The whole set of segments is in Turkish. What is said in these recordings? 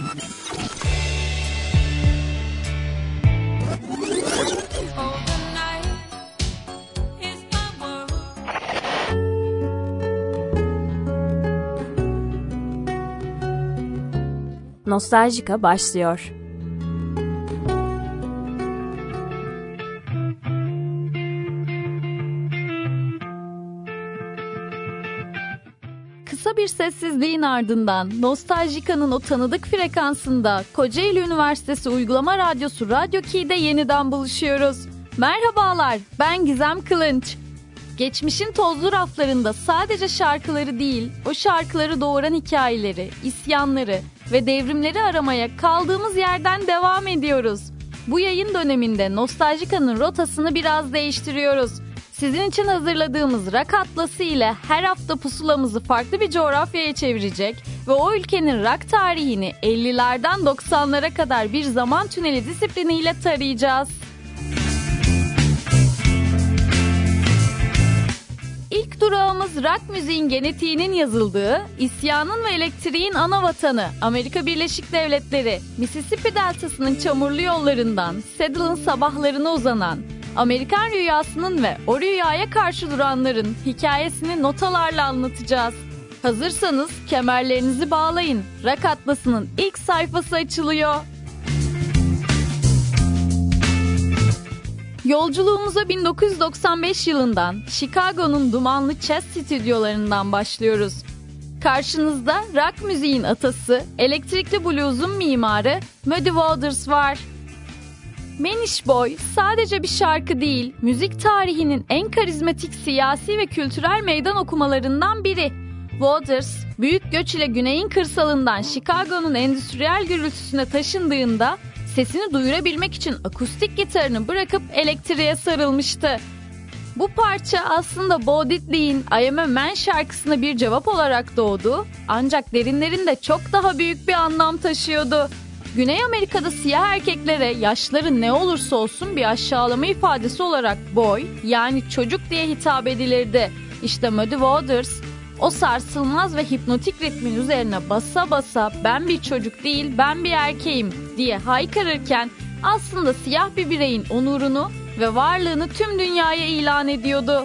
Nostaljika başlıyor. Kısa bir sessizliğin ardından Nostaljika'nın o tanıdık frekansında Kocaeli Üniversitesi Uygulama Radyosu Radyo Key'de yeniden buluşuyoruz. Merhabalar, ben Gizem Kılınç. Geçmişin tozlu raflarında sadece şarkıları değil, o şarkıları doğuran hikayeleri, isyanları ve devrimleri aramaya kaldığımız yerden devam ediyoruz. Bu yayın döneminde Nostaljika'nın rotasını biraz değiştiriyoruz. Sizin için hazırladığımız rock atlası ile her hafta pusulamızı farklı bir coğrafyaya çevirecek ve o ülkenin rock tarihini 50'lerden 90'lara kadar bir zaman tüneli disipliniyle tarayacağız. İlk durağımız rock müziğin genetiğinin yazıldığı, isyanın ve elektriğin ana vatanı Amerika Birleşik Devletleri, Mississippi Deltası'nın çamurlu yollarından Saddle'ın sabahlarına uzanan, Amerikan rüyasının ve o rüyaya karşı duranların hikayesini notalarla anlatacağız. Hazırsanız kemerlerinizi bağlayın, rock atlasının ilk sayfası açılıyor. Yolculuğumuza 1995 yılından Chicago'nun dumanlı Chess stüdyolarından başlıyoruz. Karşınızda rock müziğin atası, elektrikli blues'un mimarı Muddy Waters var. Manish Boy sadece bir şarkı değil, müzik tarihinin en karizmatik siyasi ve kültürel meydan okumalarından biri. Waters, büyük göç ile güneyin kırsalından Chicago'nun endüstriyel gürültüsüne taşındığında sesini duyurabilmek için akustik gitarını bırakıp elektriğe sarılmıştı. Bu parça aslında Bo Diddley'in I Am a Man şarkısına bir cevap olarak doğdu, ancak derinlerinde çok daha büyük bir anlam taşıyordu. Güney Amerika'da siyah erkeklere yaşları ne olursa olsun bir aşağılama ifadesi olarak boy, yani çocuk diye hitap edilirdi. İşte Muddy Waters o sarsılmaz ve hipnotik ritmin üzerine basa basa ben bir çocuk değil ben bir erkeğim diye haykırırken aslında siyah bir bireyin onurunu ve varlığını tüm dünyaya ilan ediyordu.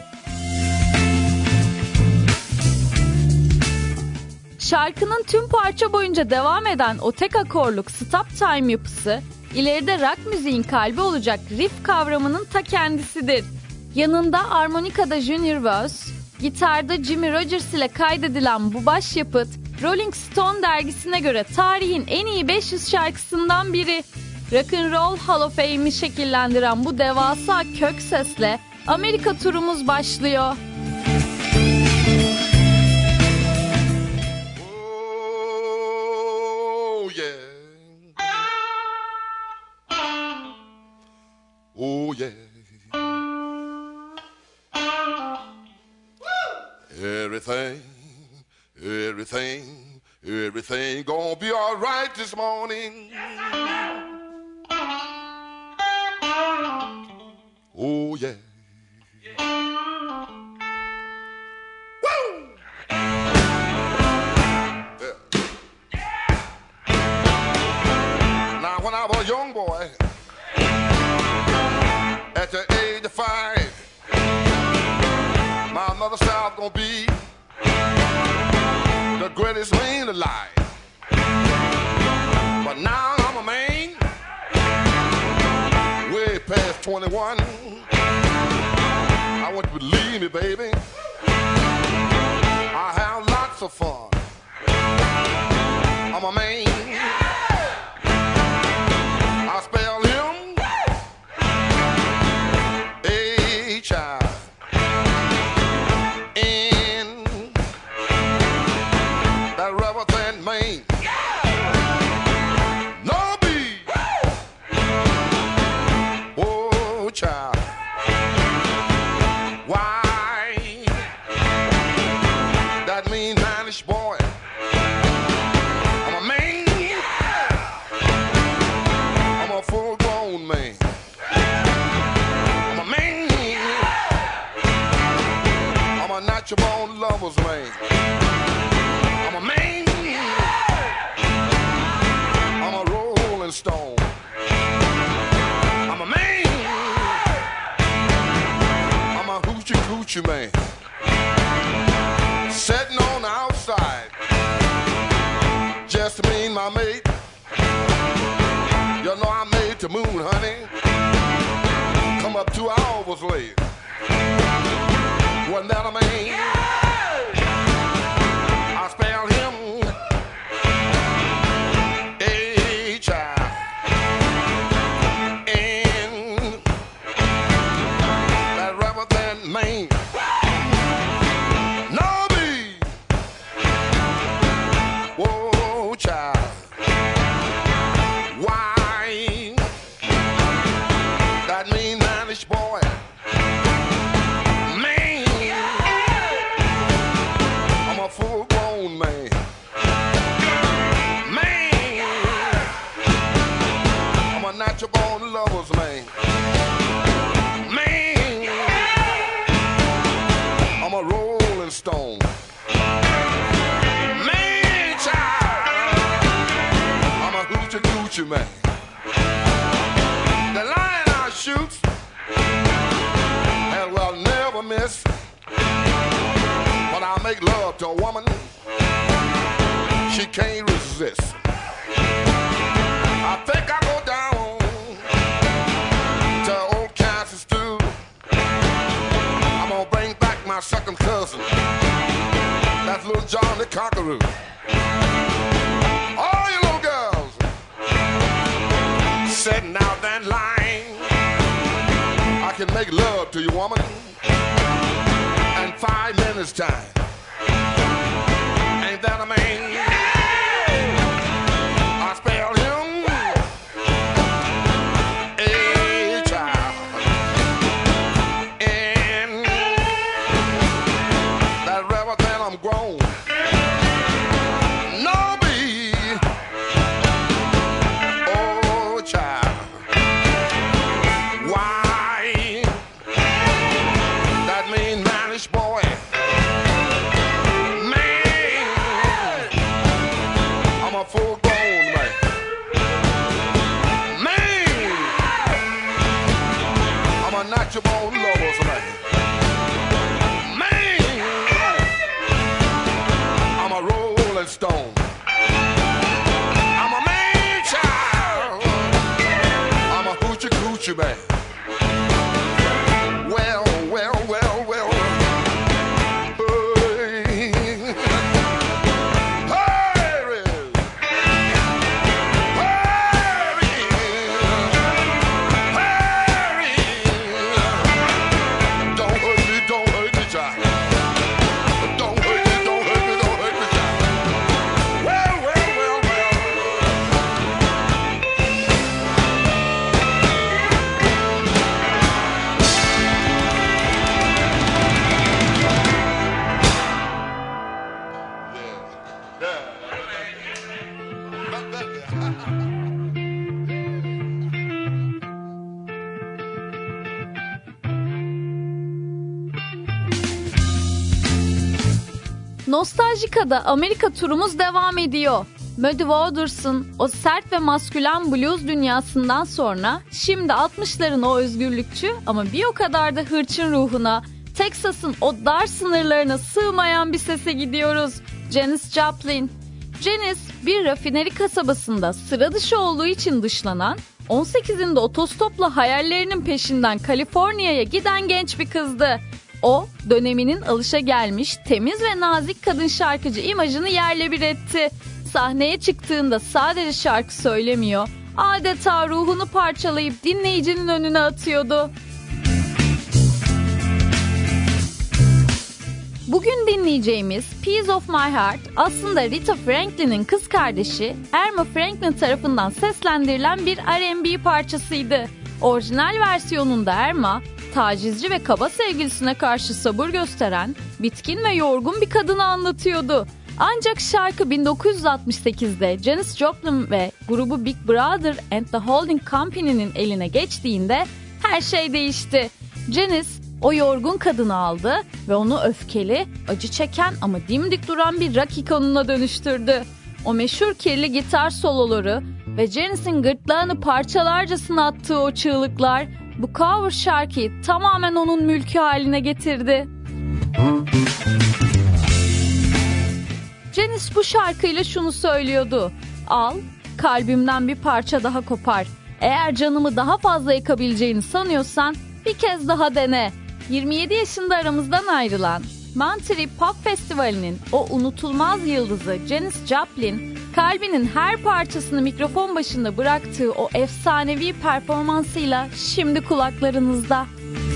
Şarkının tüm parça boyunca devam eden o tek akorluk stop time yapısı, ileride rock müziğin kalbi olacak riff kavramının ta kendisidir. Yanında armonikada Junior Wells, gitarda Jimmy Rogers ile kaydedilen bu başyapıt, Rolling Stone dergisine göre tarihin en iyi 500 şarkısından biri. Rock'n'Roll Hall of Fame'i şekillendiren bu devasa kök sesle Amerika turumuz başlıyor. Oh yeah. Everything gonna be all right this morning. Oh yeah. Woo! Yeah. Now when I was a young boy, at the age of 5, my mother said I was gonna be the greatest man alive. But now I'm a man, way past 21. I want you to believe me, baby. I have lots of fun. I'm a man. I spell him H-I-N. That rubber band man. No B. Oh, child. Why? That mean Manish boy. I'm a man. I'm a full-grown man. I'm a man. I'm a natural-born lover's man. I'm a man. Gucci man sitting on the outside, just me and my mate. You know I made the moon, honey. Come up 2 hours late. Wasn't that a man? I spelled him H-I. And that rather than man. No me. Whoa, child. Why? That mean manish boy. Man. I'm a full-grown man. Man. I'm a natural-born lover's man. Man. I'm a rolling stone. Man, child. I'm a hoochie-coochie man. The line I shoot and will never miss. When I make love to a woman, she can't resist. I think I go down to old Kansas stew. I'm gonna bring back my second cousin. That's little John the Conqueror. All you little girls sitting out that line, I can make love to you, woman, in 5 minutes time. Ain't that a man? I spelled him A-child. And that rather than I'm grown. No me. Oh, child. Why? That mean manish boy. Man. I'm a full-grown man. Man. I'm a natural-born lover's man. Man. I'm a rolling stone. I'm a man child. I'm a hoochie-coochie man. Well, well, well, well. Hey. Hurry. Hurry. Hurry. Don't hurt me, child. Don't hurt me, don't hurt me, don't hurt me, child. Well, well, well, well. Nostaljika'da Amerika turumuz devam ediyor. Muddy Waters'ın o sert ve maskülen blues dünyasından sonra şimdi 60'ların o özgürlükçü ama bir o kadar da hırçın ruhuna, Texas'ın o dar sınırlarına sığmayan bir sese gidiyoruz. Janis Joplin. Janis bir rafineri kasabasında sıra dışı olduğu için dışlanan, 18'inde otostopla hayallerinin peşinden Kaliforniya'ya giden genç bir kızdı. O, döneminin alışagelmiş, temiz ve nazik kadın şarkıcı imajını yerle bir etti. Sahneye çıktığında sadece şarkı söylemiyor, adeta ruhunu parçalayıp dinleyicinin önüne atıyordu. Bugün dinleyeceğimiz Piece of My Heart aslında Rita Franklin'in kız kardeşi Erma Franklin tarafından seslendirilen bir R&B parçasıydı. Orijinal versiyonunda Erma, tacizci ve kaba sevgilisine karşı sabır gösteren, bitkin ve yorgun bir kadını anlatıyordu. Ancak şarkı 1968'de Janis Joplin ve grubu Big Brother and the Holding Company'nin eline geçtiğinde her şey değişti. Janis o yorgun kadını aldı ve onu öfkeli, acı çeken ama dimdik duran bir rock ikonuna dönüştürdü. O meşhur kirli gitar soloları ve Janis'in gırtlağını parçalarcasına attığı o çığlıklar bu cover şarkıyı tamamen onun mülkü haline getirdi. Janis bu şarkıyla şunu söylüyordu: al, kalbimden bir parça daha kopar. Eğer canımı daha fazla yakabileceğini sanıyorsan bir kez daha dene. 27 yaşında aramızdan ayrılan Monterey Pop Festivali'nin o unutulmaz yıldızı Janis Joplin, kalbinin her parçasını mikrofon başında bıraktığı o efsanevi performansıyla şimdi kulaklarınızda.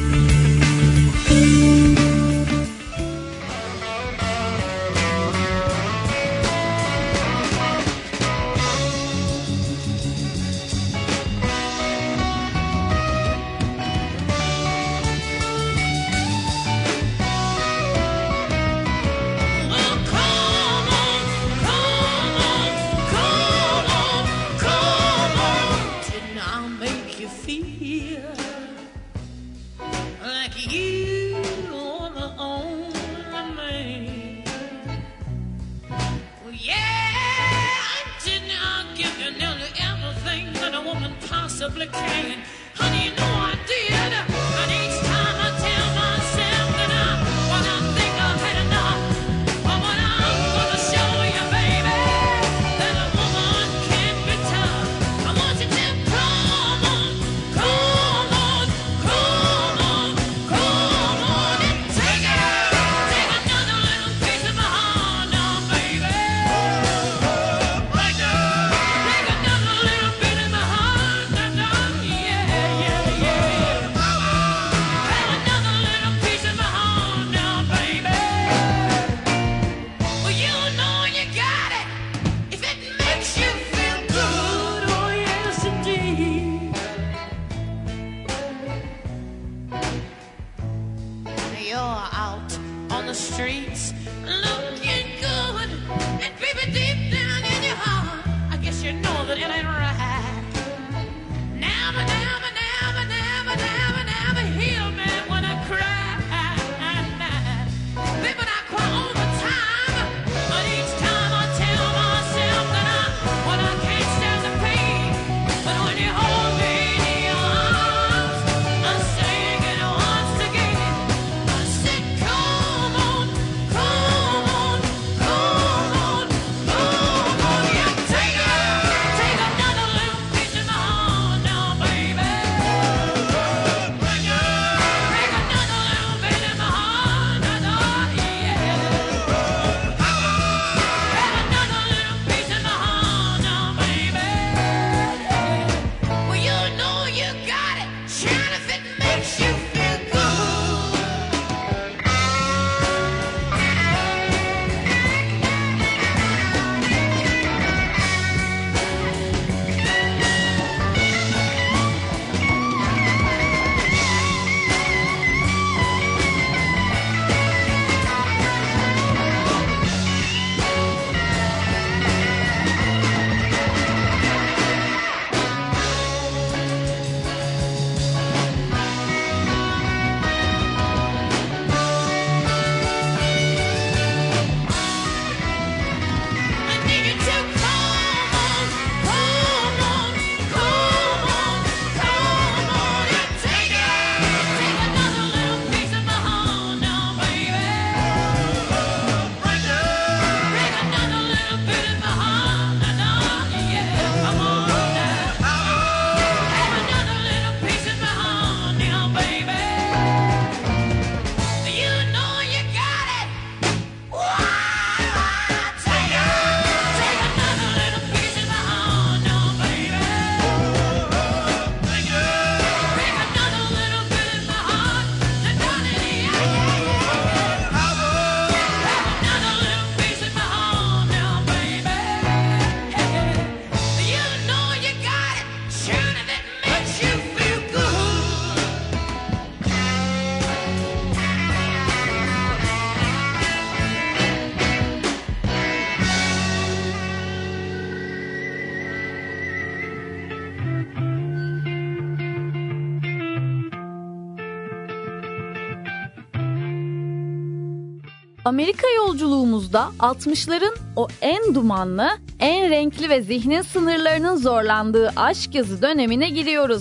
Amerika yolculuğumuzda 60'ların o en dumanlı, en renkli ve zihnin sınırlarının zorlandığı aşk yazı dönemine giriyoruz.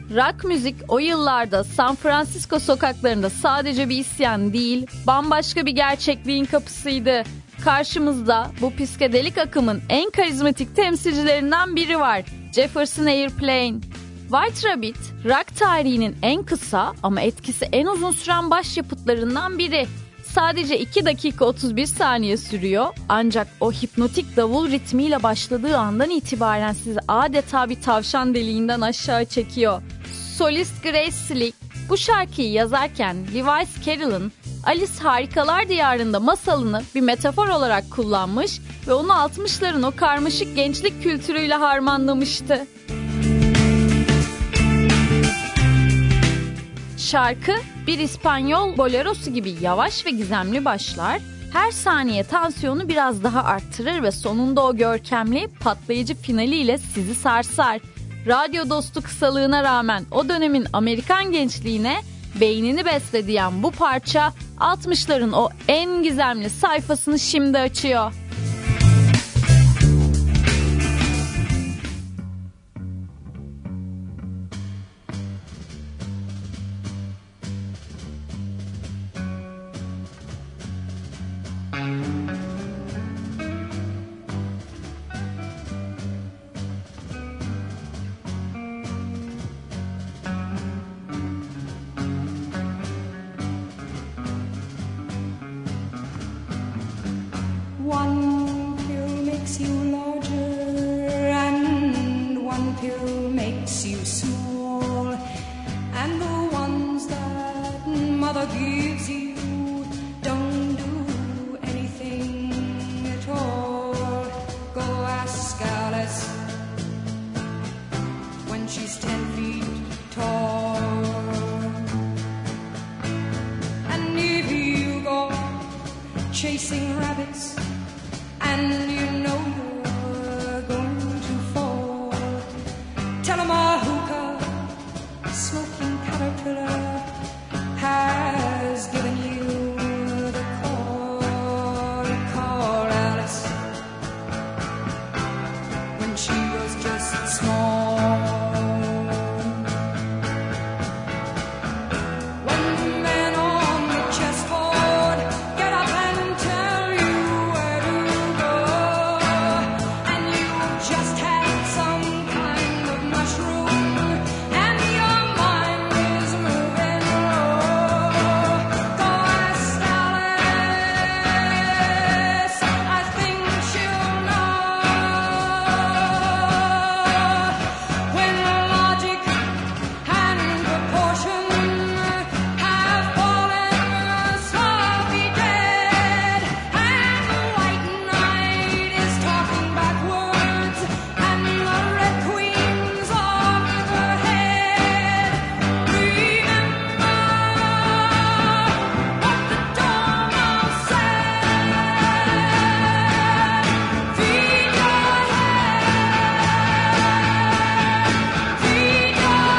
rock müzik o yıllarda San Francisco sokaklarında sadece bir isyan değil, bambaşka bir gerçekliğin kapısıydı. Karşımızda bu psikedelik akımın en karizmatik temsilcilerinden biri var. Jefferson Airplane. White Rabbit, rock tarihinin en kısa ama etkisi en uzun süren başyapıtlarından biri. Sadece 2 dakika 31 saniye sürüyor, ancak o hipnotik davul ritmiyle başladığı andan itibaren sizi adeta bir tavşan deliğinden aşağı çekiyor. Solist Grace Slick bu şarkıyı yazarken Lewis Carroll'ın Alice Harikalar Diyarında masalını bir metafor olarak kullanmış ve onu 60'ların o karmaşık gençlik kültürüyle harmanlamıştı. Şarkı bir İspanyol bolerosu gibi yavaş ve gizemli başlar, her saniye tansiyonu biraz daha arttırır ve sonunda o görkemli, patlayıcı finaliyle sizi sarsar. Radyo dostu kısalığına rağmen o dönemin Amerikan gençliğine beynini besleyen bu parça 60'ların o en gizemli sayfasını şimdi açıyor. One pill makes you larger and one pill makes you small, and the ones that mother gives you don't do anything at all. Go ask Alice when she's 10 feet tall. And if you go chasing rabbits and you know you're going to fall, tell 'em a hookah smoking caterpillar has given you the call. Call Alice when she was just small. When men on the chessboard get up and tell you where to go, and you've just had some kind of mushroom and your mind is moving low, go ask Alice, I think she'll know. When logic and proportion have fallen slowly dead, and the white knight is talking backwards, and the red queen's overhead, remember what the dormouse said. Feed your head, feed your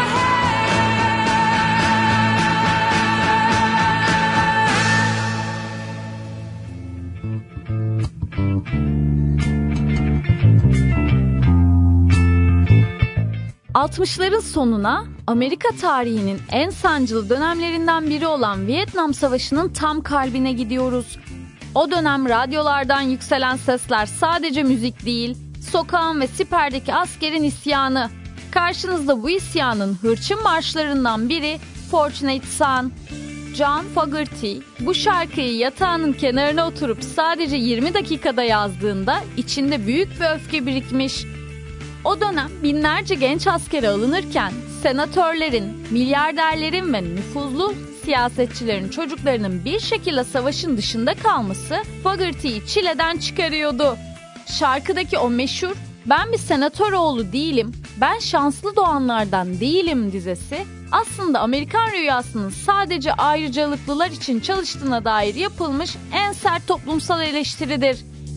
...60'ların sonuna Amerika tarihinin en sancılı dönemlerinden biri olan Vietnam Savaşı'nın tam kalbine gidiyoruz. O dönem radyolardan yükselen sesler sadece müzik değil, sokağın ve siperdeki askerin isyanı. Karşınızda bu isyanın hırçın marşlarından biri Fortunate Son. John Fogerty bu şarkıyı yatağının kenarına oturup sadece 20 dakikada yazdığında içinde büyük bir öfke birikmiş. O dönem binlerce genç askere alınırken senatörlerin, milyarderlerin ve nüfuzlu siyasetçilerin çocuklarının bir şekilde savaşın dışında kalması Fogerty'yi çileden çıkarıyordu. Şarkıdaki o meşhur "Ben bir senatör oğlu değilim, ben şanslı doğanlardan değilim" dizesi aslında Amerikan rüyasının sadece ayrıcalıklılar için çalıştığına dair yapılmış en sert toplumsal eleştiridir.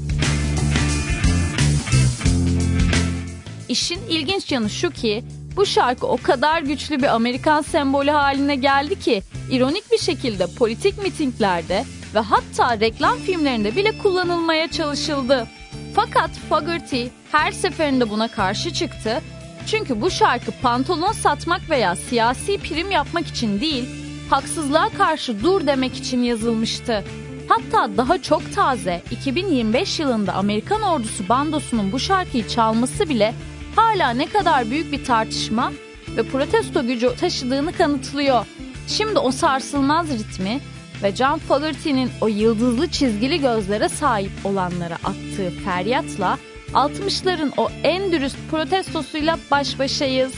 İşin ilginç yanı şu ki bu şarkı o kadar güçlü bir Amerikan sembolü haline geldi ki ironik bir şekilde politik mitinglerde ve hatta reklam filmlerinde bile kullanılmaya çalışıldı. Fakat Fogerty her seferinde buna karşı çıktı Çünkü bu şarkı pantolon satmak veya siyasi prim yapmak için değil, haksızlığa karşı dur demek için yazılmıştı. Hatta daha çok taze 2025 yılında Amerikan ordusu bandosunun bu şarkıyı çalması bile hala ne kadar büyük bir tartışma ve protesto gücü taşıdığını kanıtlıyor. Şimdi o sarsılmaz ritmi ve John Fogerty'nin o yıldızlı çizgili gözlere sahip olanlara attığı feryatla 60'ların o en dürüst protestosuyla baş başayız.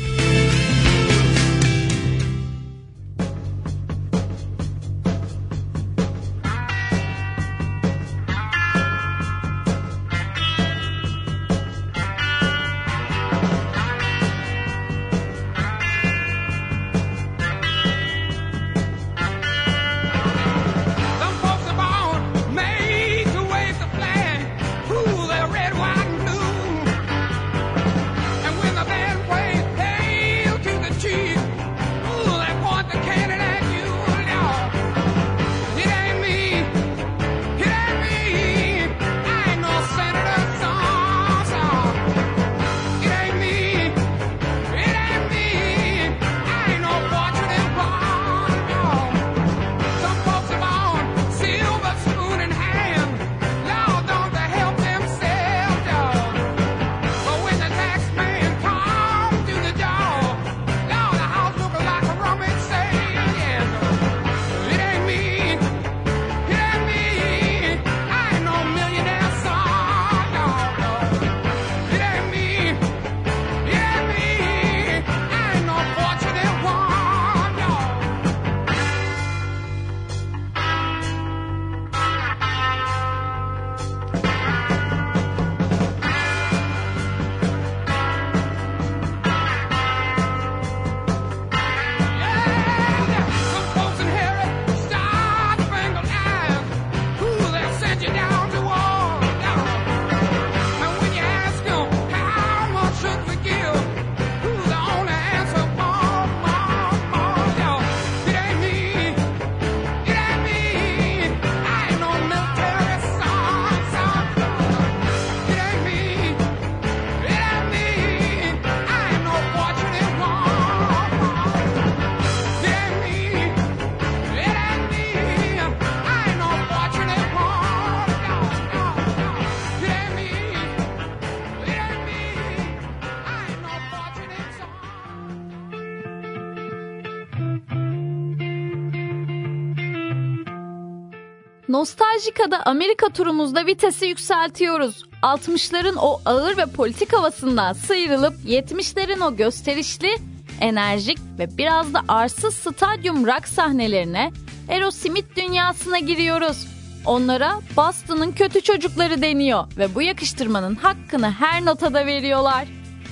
Nostaljika'da Amerika turumuzda vitesi yükseltiyoruz. 60'ların o ağır ve politik havasından sıyrılıp 70'lerin o gösterişli, enerjik ve biraz da arsız stadyum rock sahnelerine, Aerosmith dünyasına giriyoruz. Onlara Boston'ın kötü çocukları deniyor ve bu yakıştırmanın hakkını her notada veriyorlar.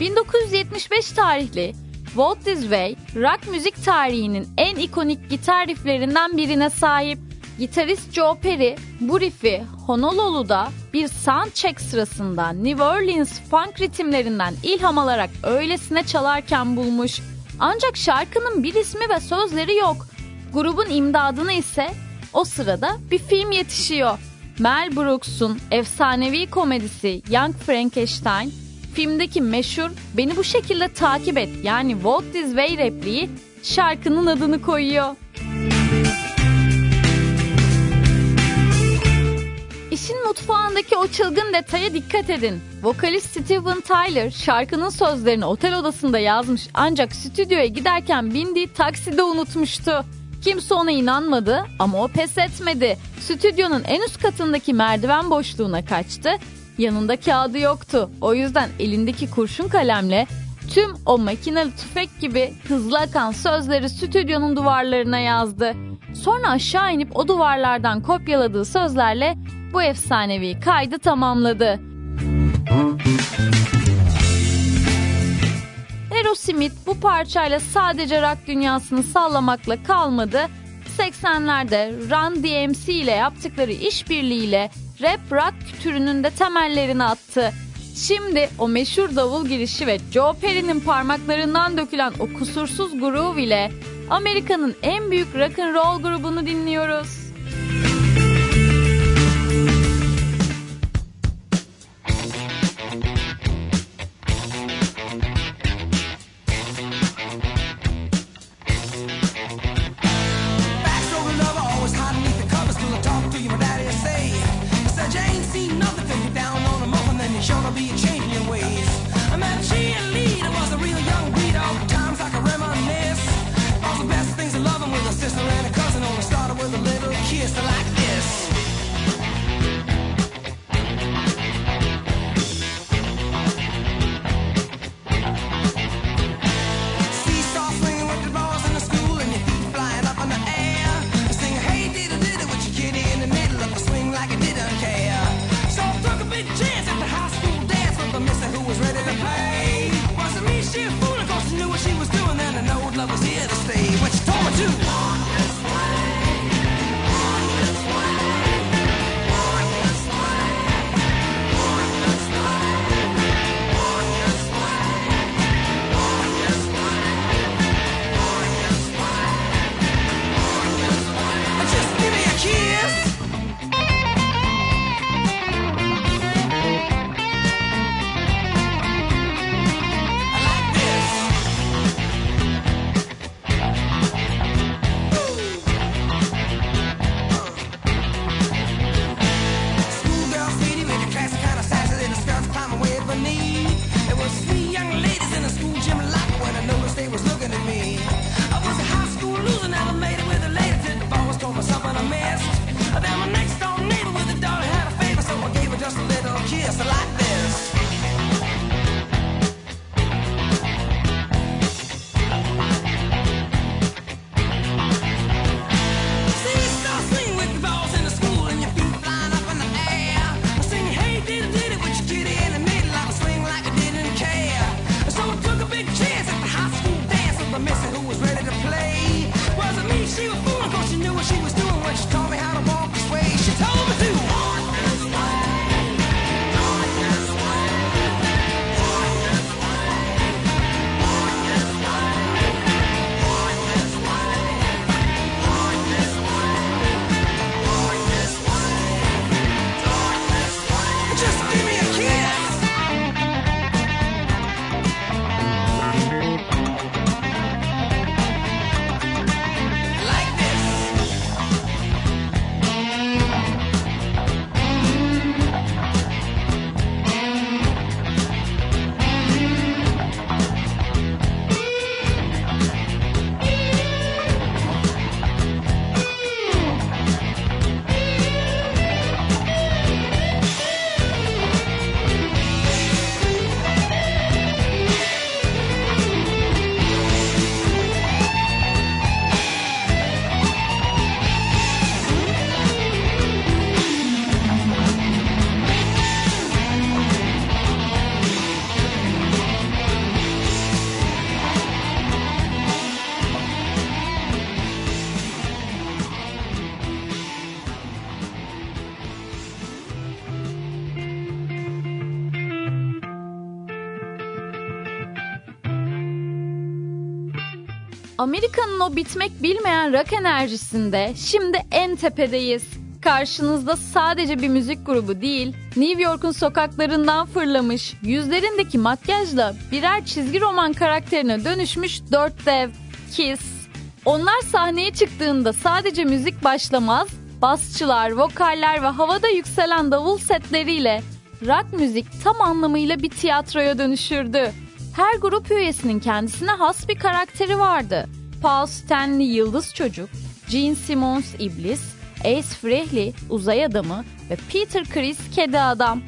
1975 tarihli Walk This Way, rock müzik tarihinin en ikonik gitar rifflerinden birine sahip. Gitarist Joe Perry bu riffi Honolulu'da bir soundcheck sırasında New Orleans funk ritimlerinden ilham alarak öylesine çalarken bulmuş. Ancak şarkının bir ismi ve sözleri yok. Grubun imdadına ise o sırada bir film yetişiyor. Mel Brooks'un efsanevi komedisi Young Frankenstein, filmdeki meşhur "Beni bu şekilde takip et" yani Walk This Way repliği şarkının adını koyuyor. İşin mutfağındaki o çılgın detaya dikkat edin. Vokalist Steven Tyler şarkının sözlerini otel odasında yazmış ancak stüdyoya giderken bindiği takside unutmuştu. Kimse ona inanmadı ama o pes etmedi. Stüdyonun en üst katındaki merdiven boşluğuna kaçtı. Yanında kağıdı yoktu. O yüzden elindeki kurşun kalemle tüm o makineli tüfek gibi hızlı akan sözleri stüdyonun duvarlarına yazdı. Sonra aşağı inip o duvarlardan kopyaladığı sözlerle bu efsanevi kaydı tamamladı. Aerosmith bu parçayla sadece rock dünyasını sallamakla kalmadı. 80'lerde Run DMC ile yaptıkları işbirliğiyle rap rock türünün de temellerini attı. Şimdi o meşhur davul girişi ve Joe Perry'nin parmaklarından dökülen o kusursuz groove ile Amerika'nın en büyük rock and roll grubunu dinliyoruz. love was here to stay. When she told me to walk this way, walk this way, walk this way, walk this way, walk this way, walk this way, walk this way, walk this way. Just give me a kiss. Amerika'nın o bitmek bilmeyen rock enerjisinde şimdi en tepedeyiz. Karşınızda sadece bir müzik grubu değil, New York'un sokaklarından fırlamış, yüzlerindeki makyajla birer çizgi roman karakterine dönüşmüş 4 dev, Kiss. Onlar sahneye çıktığında sadece müzik başlamaz, basçılar, vokaller ve havada yükselen davul setleriyle rock müzik tam anlamıyla bir tiyatroya dönüşürdü. Her grup üyesinin kendisine has bir karakteri vardı. Paul Stanley Yıldız Çocuk, Gene Simmons İblis, Ace Frehley Uzay Adamı ve Peter Criss Kedi Adam.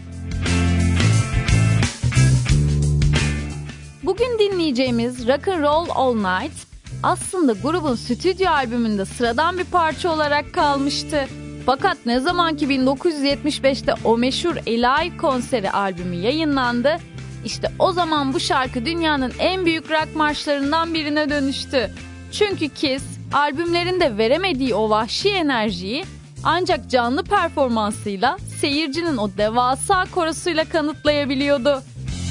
Bugün dinleyeceğimiz Rock and Roll All Night aslında grubun stüdyo albümünde sıradan bir parça olarak kalmıştı. Fakat ne zaman ki 1975'te o meşhur Alive konseri albümü yayınlandı, İşte o zaman bu şarkı dünyanın en büyük rock marşlarından birine dönüştü. Çünkü Kiss albümlerinde veremediği o vahşi enerjiyi ancak canlı performansıyla seyircinin o devasa korosuyla kanıtlayabiliyordu.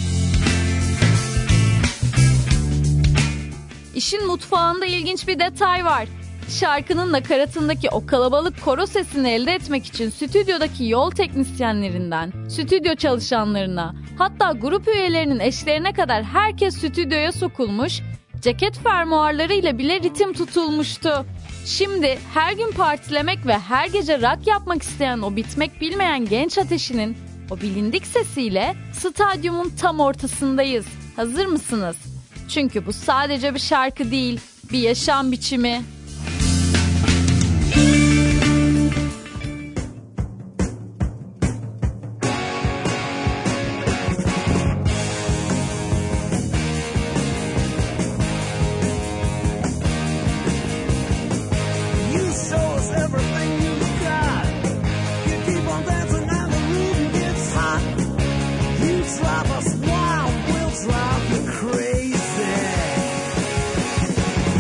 İşin mutfağında ilginç bir detay var. Şarkının nakaratındaki o kalabalık koro sesini elde etmek için stüdyodaki yol teknisyenlerinden, stüdyo çalışanlarına, hatta grup üyelerinin eşlerine kadar herkes stüdyoya sokulmuş, ceket fermuarlarıyla bile ritim tutulmuştu. Şimdi her gün partilemek ve her gece rock yapmak isteyen o bitmek bilmeyen genç ateşinin o bilindik sesiyle stadyumun tam ortasındayız. Hazır mısınız? Çünkü bu sadece bir şarkı değil, bir yaşam biçimi. Drive us wild, we'll drive you crazy.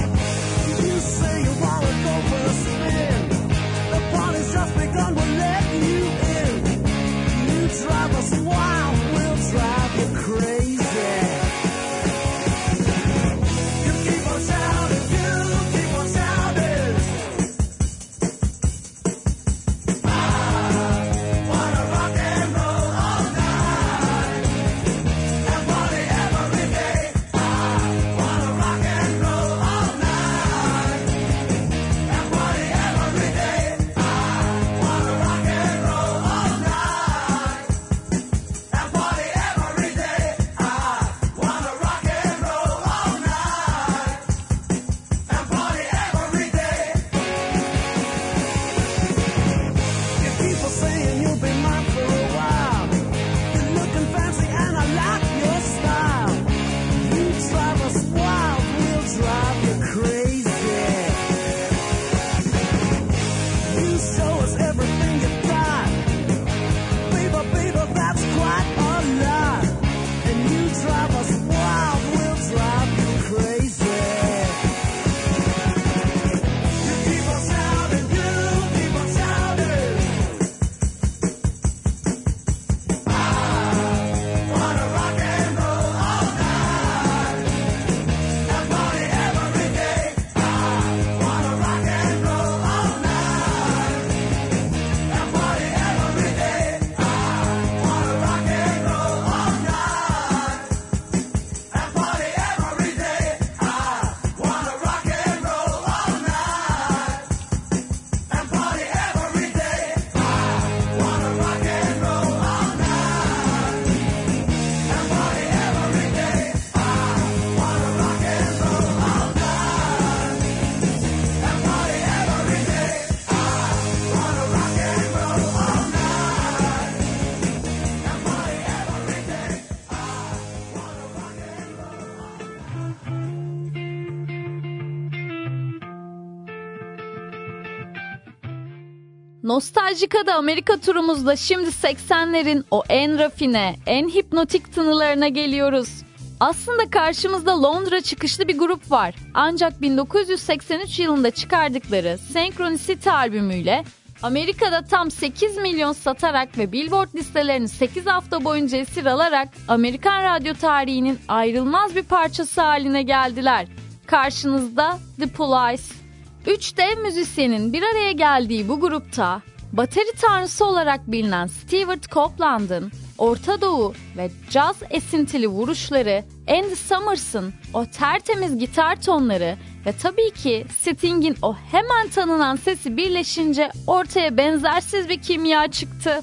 Nostaljika'da Amerika turumuzda şimdi 80'lerin o en rafine, en hipnotik tınılarına geliyoruz. Aslında karşımızda Londra çıkışlı bir grup var. Ancak 1983 yılında çıkardıkları Synchronicity albümüyle Amerika'da tam 8 milyon satarak ve Billboard listelerini 8 hafta boyunca esir alarak Amerikan radyo tarihinin ayrılmaz bir parçası haline geldiler. Karşınızda The Police. 3 dev müzisyenin bir araya geldiği bu grupta bateri tanrısı olarak bilinen Stewart Copeland'ın Orta Doğu ve caz esintili vuruşları, Andy Summers'ın o tertemiz gitar tonları ve tabii ki Sting'in o hemen tanınan sesi birleşince ortaya benzersiz bir kimya çıktı.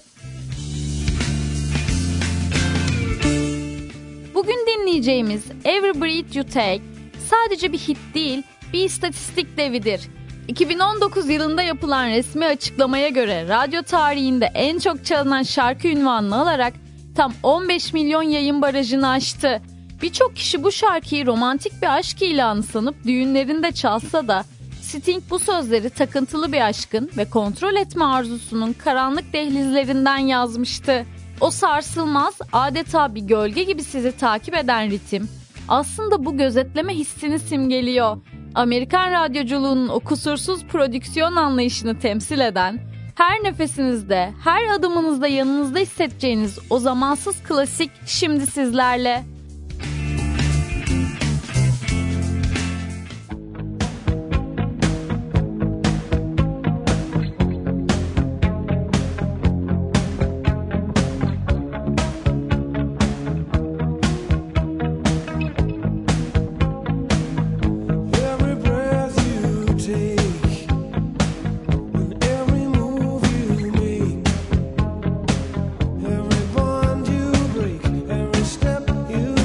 Bugün dinleyeceğimiz Every Breath You Take sadece bir hit değil, bir istatistik devidir. 2019 yılında yapılan resmi açıklamaya göre radyo tarihinde en çok çalınan şarkı unvanını alarak tam 15 milyon yayın barajını aştı. Birçok kişi bu şarkıyı romantik bir aşk ilanı sanıp düğünlerinde çalsa da Sting bu sözleri takıntılı bir aşkın ve kontrol etme arzusunun karanlık dehlizlerinden yazmıştı. O sarsılmaz, adeta bir gölge gibi sizi takip eden ritim aslında bu gözetleme hissini simgeliyor. Amerikan radyoculuğunun o kusursuz prodüksiyon anlayışını temsil eden, her nefesinizde, her adımınızda yanınızda hissedeceğiniz o zamansız klasik şimdi sizlerle. You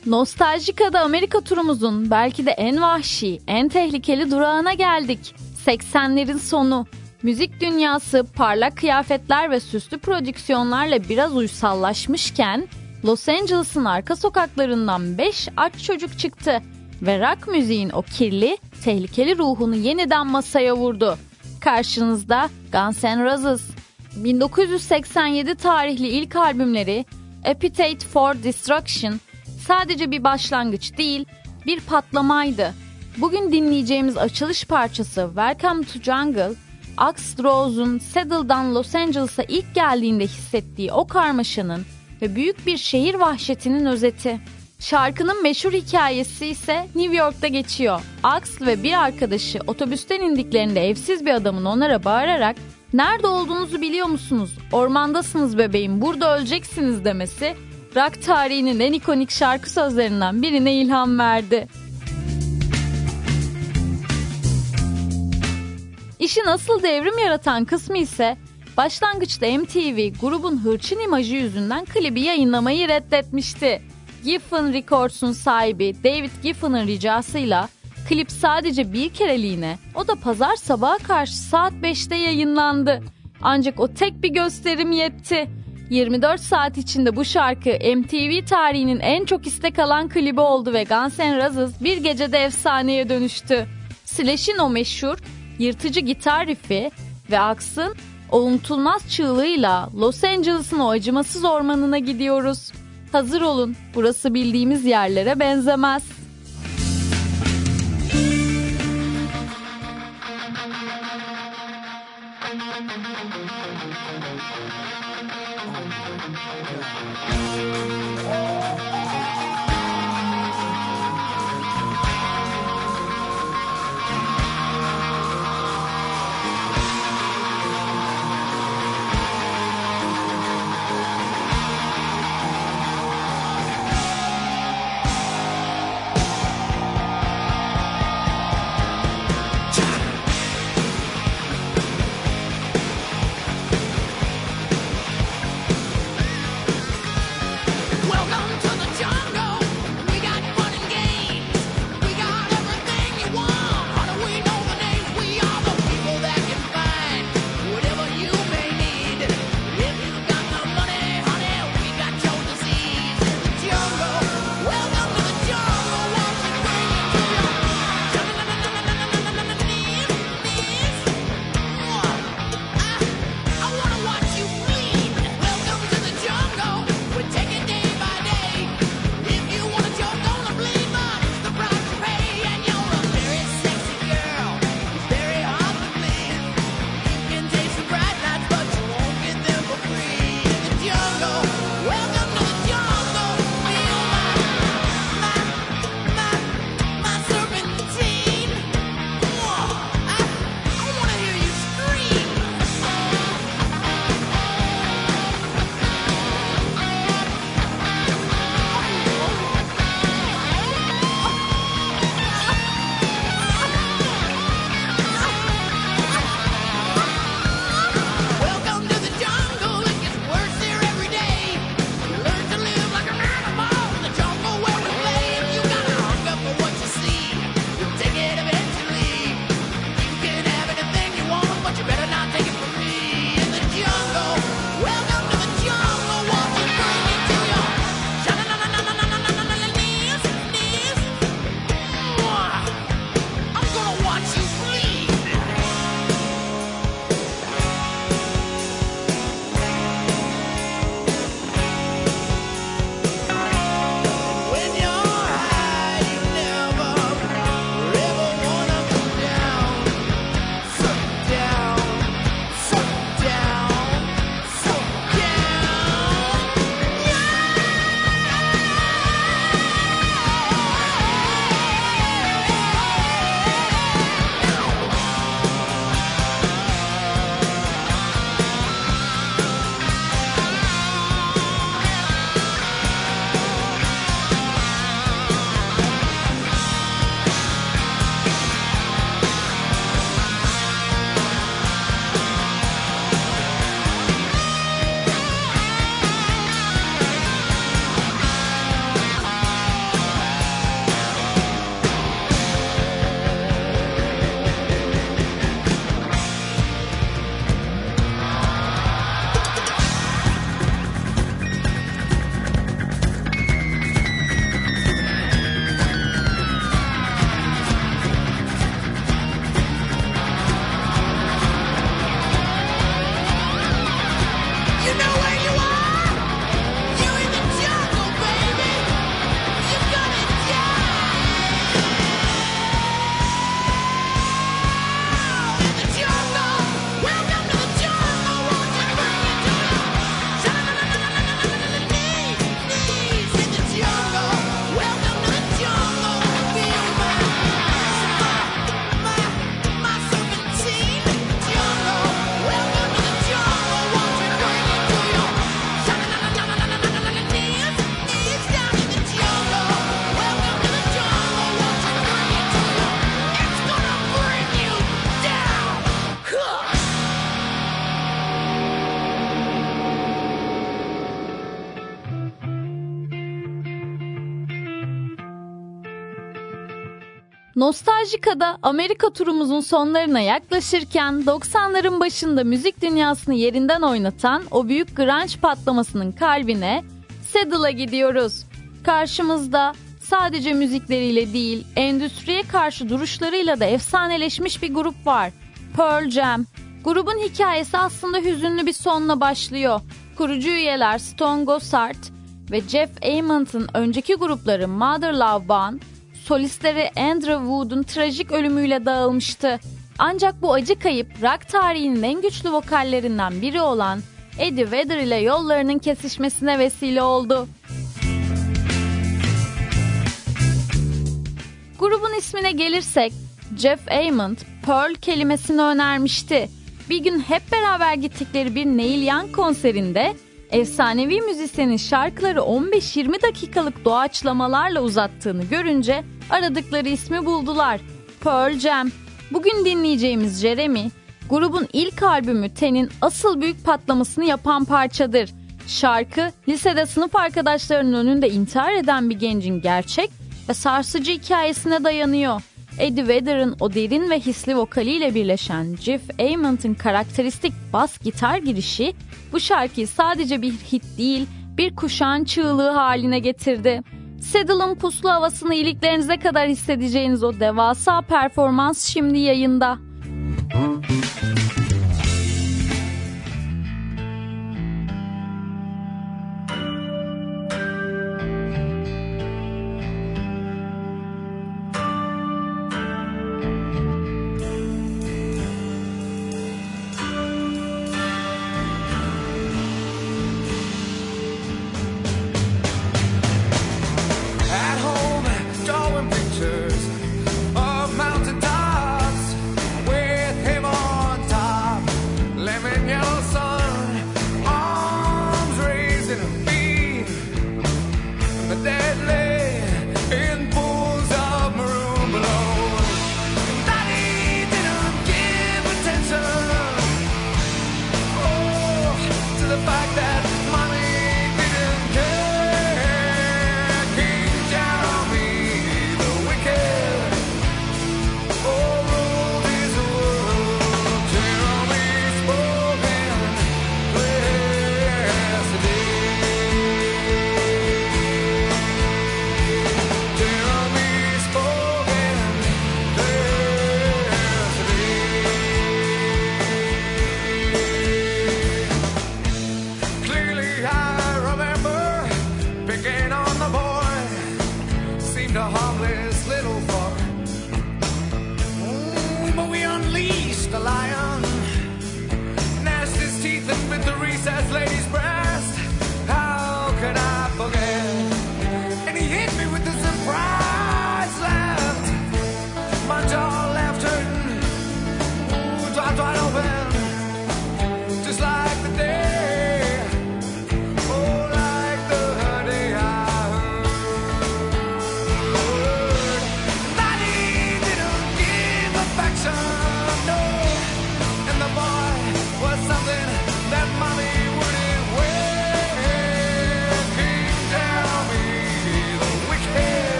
Nostaljika'da Amerika turumuzun belki de en vahşi, en tehlikeli durağına geldik. 80'lerin sonu. Müzik dünyası parlak kıyafetler ve süslü prodüksiyonlarla biraz uysallaşmışken Los Angeles'ın arka sokaklarından 5 aç çocuk çıktı ve rock müziğin o kirli, tehlikeli ruhunu yeniden masaya vurdu. Karşınızda Guns N' Roses. 1987 tarihli ilk albümleri Appetite for Destruction sadece bir başlangıç değil, bir patlamaydı. Bugün dinleyeceğimiz açılış parçası Welcome to Jungle, Axl Rose'un Saddle'dan Los Angeles'a ilk geldiğinde hissettiği o karmaşanın ve büyük bir şehir vahşetinin özeti. Şarkının meşhur hikayesi ise New York'ta geçiyor. Axl ve bir arkadaşı otobüsten indiklerinde evsiz bir adamın onlara bağırarak "Nerede olduğunuzu biliyor musunuz? Ormandasınız bebeğim, burada öleceksiniz" demesi rock tarihinin en ikonik şarkı sözlerinden birine ilham verdi. İşin asıl devrim yaratan kısmı ise başlangıçta MTV grubun hırçın imajı yüzünden klibi yayınlamayı reddetmişti. Geffen Records'un sahibi David Geffen'ın ricasıyla klip sadece bir kereliğine, o da pazar sabaha karşı saat 5'te yayınlandı. Ancak o tek bir gösterim yetti. 24 saat içinde bu şarkı MTV tarihinin en çok istek alan klibi oldu ve Guns N' Roses bir gecede efsaneye dönüştü. Slash'in o meşhur yırtıcı gitar riffi ve Axl'ın o unutulmaz çığlığıyla Los Angeles'ın o acımasız ormanına gidiyoruz. Hazır olun, burası bildiğimiz yerlere benzemez. Nostaljika'da Amerika turumuzun sonlarına yaklaşırken 90'ların başında müzik dünyasını yerinden oynatan o büyük grunge patlamasının kalbine, Saddle'a gidiyoruz. Karşımızda sadece müzikleriyle değil, endüstriye karşı duruşlarıyla da efsaneleşmiş bir grup var. Pearl Jam. Grubun hikayesi aslında hüzünlü bir sonla başlıyor. Kurucu üyeler Stone Gossard ve Jeff Amen'ın önceki grupları Mother Love Bone, solistleri Andrew Wood'un trajik ölümüyle dağılmıştı. Ancak bu acı kayıp rock tarihinin en güçlü vokallerinden biri olan Eddie Vedder ile yollarının kesişmesine vesile oldu. Grubun ismine gelirsek, Jeff Ament, Pearl kelimesini önermişti. Bir gün hep beraber gittikleri bir Neil Young konserinde efsanevi müzisyenin şarkıları 15-20 dakikalık doğaçlamalarla uzattığını görünce aradıkları ismi buldular. Pearl Jam. Bugün dinleyeceğimiz Jeremy, grubun ilk albümü Ten'in asıl büyük patlamasını yapan parçadır. Şarkı, lisede sınıf arkadaşlarının önünde intihar eden bir gencin gerçek ve sarsıcı hikayesine dayanıyor. Eddie Vedder'ın o derin ve hisli vokaliyle birleşen Jeff Amen'ın karakteristik bas gitar girişi bu şarkıyı sadece bir hit değil, bir kuşağın çığlığı haline getirdi. Saddle'ın puslu havasını iliklerinize kadar hissedeceğiniz o devasa performans şimdi yayında.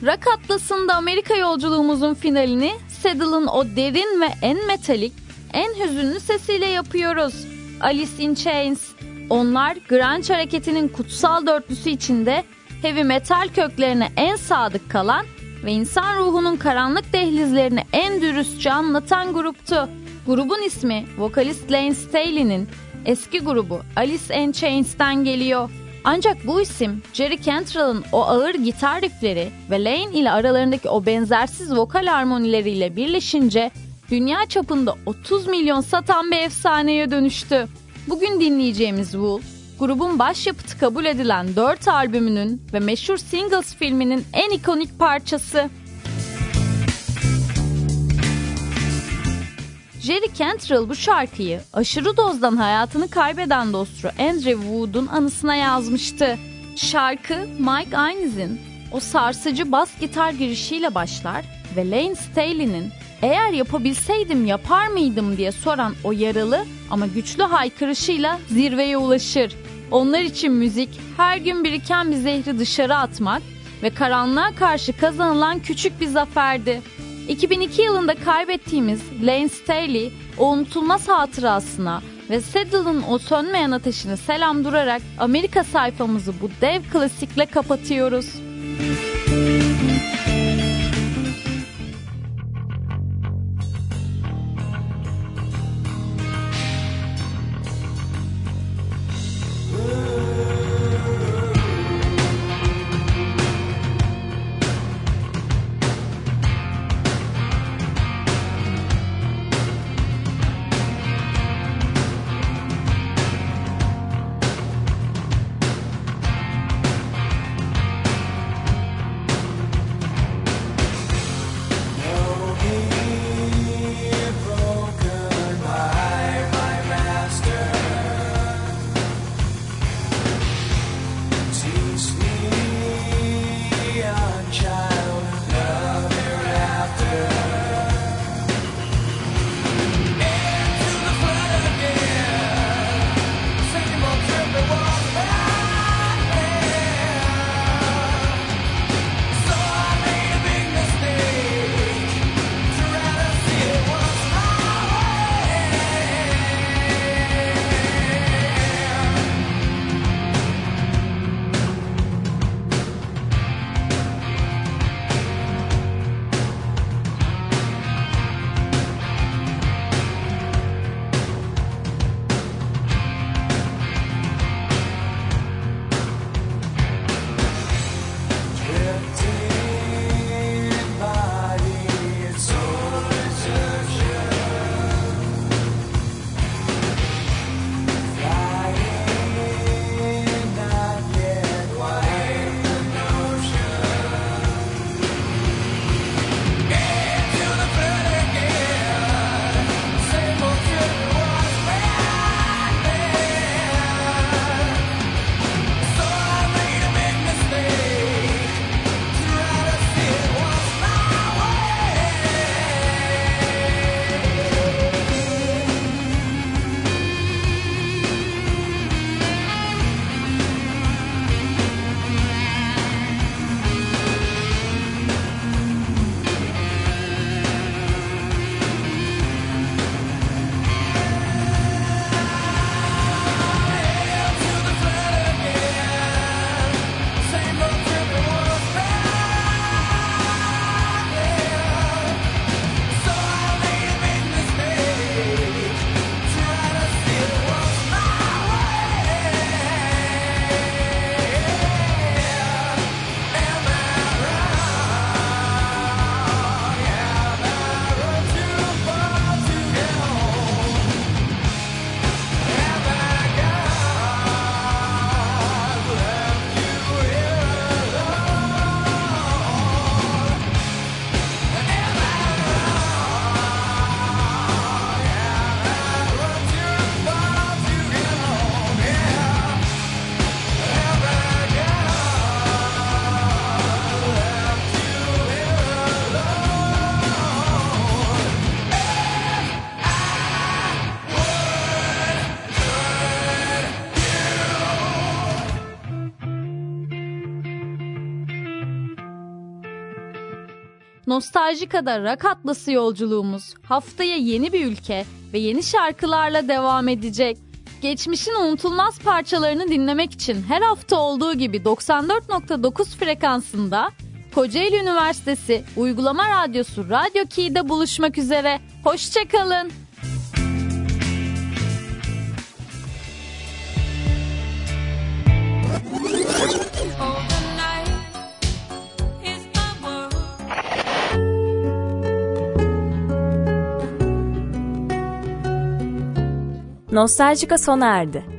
Rock Atlas'ında Amerika yolculuğumuzun finalini Saddle'ın o derin ve en metalik, en hüzünlü sesiyle yapıyoruz. Alice in Chains. Onlar grunge hareketinin kutsal dörtlüsü içinde heavy metal köklerine en sadık kalan ve insan ruhunun karanlık dehlizlerini en dürüstçe anlatan gruptu. Grubun ismi vokalist Layne Staley'nin eski grubu Alice in Chains'ten geliyor. Ancak bu isim Jerry Cantrell'ın o ağır gitar riffleri ve Layne ile aralarındaki o benzersiz vokal harmonileriyle birleşince dünya çapında 30 milyon satan bir efsaneye dönüştü. Bugün dinleyeceğimiz Wool, grubun başyapıtı kabul edilen 4 albümünün ve meşhur Singles filminin en ikonik parçası. Jerry Cantrell bu şarkıyı aşırı dozdan hayatını kaybeden dostu Andrew Wood'un anısına yazmıştı. Şarkı Mike Inez'in o sarsıcı bas gitar girişiyle başlar ve Layne Staley'nin "Eğer yapabilseydim yapar mıydım?" diye soran o yaralı ama güçlü haykırışıyla zirveye ulaşır. Onlar için müzik her gün biriken bir zehri dışarı atmak ve karanlığa karşı kazanılan küçük bir zaferdi. 2002 yılında kaybettiğimiz Layne Staley o unutulmaz hatırasına ve Saddle'ın o sönmeyen ateşine selam durarak Amerika sayfamızı bu dev klasikle kapatıyoruz. Nostaljika'da Rock Atlası yolculuğumuz haftaya yeni bir ülke ve yeni şarkılarla devam edecek. Geçmişin unutulmaz parçalarını dinlemek için her hafta olduğu gibi 94.9 frekansında Kocaeli Üniversitesi Uygulama Radyosu Radyo Key'de buluşmak üzere. Hoşçakalın. Nostaljika sona erdi.